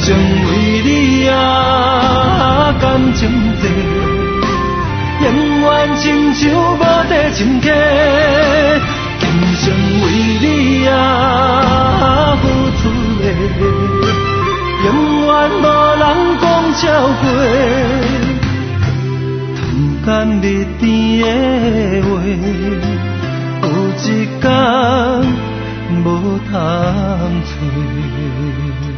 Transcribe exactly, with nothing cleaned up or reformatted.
生为你啊，感情多，永远亲像无地深刻。今生为你啊，付出的，永远无人讲超过。谈干蜜甜的话，有一天无通找。